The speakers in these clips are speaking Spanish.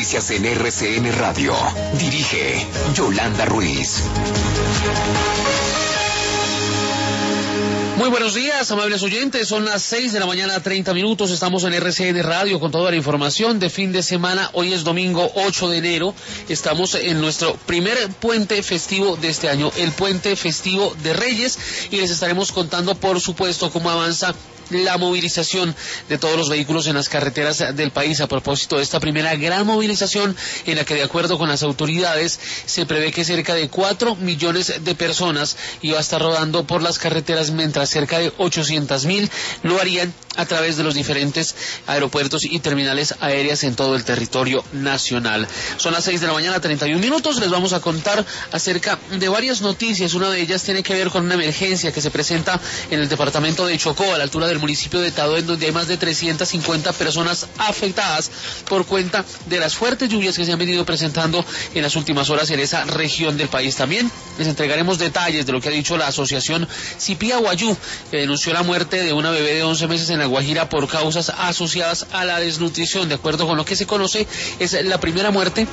noticias en RCN Radio. Dirige Yolanda Ruiz. Muy buenos días, amables oyentes. Son las 6 de la mañana, 30 minutos. Estamos en RCN Radio con toda la información de fin de semana. Hoy es domingo 8 de enero. Estamos en nuestro primer puente festivo de este año, el puente festivo de Reyes, y les estaremos contando, por supuesto, cómo avanza la movilización de todos los vehículos en las carreteras del país a propósito de esta primera gran movilización en la que, de acuerdo con las autoridades, se prevé que cerca de 4 millones de personas iba a estar rodando por las carreteras, mientras cerca de 800.000 lo harían a través de los diferentes aeropuertos y terminales aéreas en todo el territorio nacional. Son las 6 de la mañana, 31 minutos. Les vamos a contar acerca de varias noticias. Una de ellas tiene que ver con una emergencia que se presenta en el departamento de Chocó, a la altura del municipio de Tadó, donde hay más de 350 personas afectadas por cuenta de las fuertes lluvias que se han venido presentando en las últimas horas en esa región del país. También les entregaremos detalles de lo que ha dicho la asociación Cipía Guayú, que denunció la muerte de una bebé de 11 meses en La Guajira por causas asociadas a la desnutrición. De acuerdo con lo que se conoce, es la primera muerte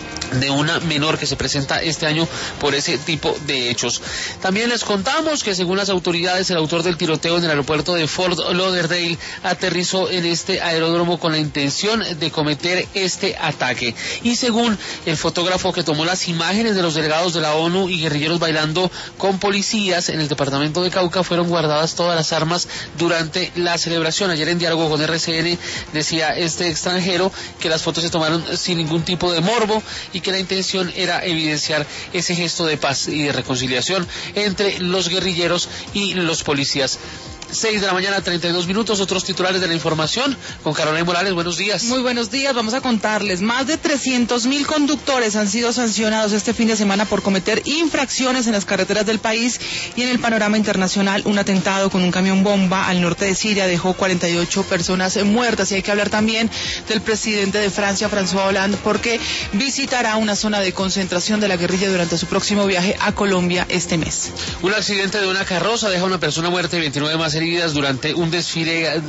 de una menor que se presenta este año por ese tipo de hechos. También les contamos que, según las autoridades, el autor del tiroteo en el aeropuerto de Fort Lauderdale aterrizó en este aeródromo con la intención de cometer este ataque. Y según el fotógrafo que tomó las imágenes de los delegados de la ONU y guerrilleros bailando con policías en el departamento de Cauca, fueron guardadas todas las armas durante la celebración. Ayer, en diálogo con RCN, decía este extranjero que las fotos se tomaron sin ningún tipo de morbo y que la intención era evidenciar ese gesto de paz y de reconciliación entre los guerrilleros y los policías. 6 de la mañana, 32 minutos. Otros titulares de la información con Carolina Morales. Buenos días. Muy buenos días. Vamos a contarles. Más de 300.000 conductores han sido sancionados este fin de semana por cometer infracciones en las carreteras del país. Y en el panorama internacional, un atentado con un camión bomba al norte de Siria dejó 48 personas muertas. Y hay que hablar también del presidente de Francia, François Hollande, porque visitará una zona de concentración de la guerrilla durante su próximo viaje a Colombia este mes. Un accidente de una carroza deja a una persona muerta y 29 más heridas durante un desfile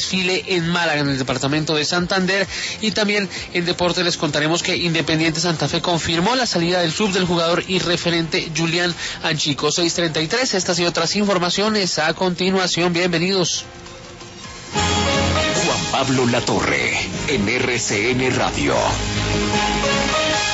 en Málaga, en el departamento de Santander. Y también en deporte les contaremos que Independiente Santa Fe confirmó la salida del club del jugador y referente Julián Anchico. 6:33, estas y otras informaciones a continuación. Bienvenidos. Juan Pablo Latorre, en RCN Radio.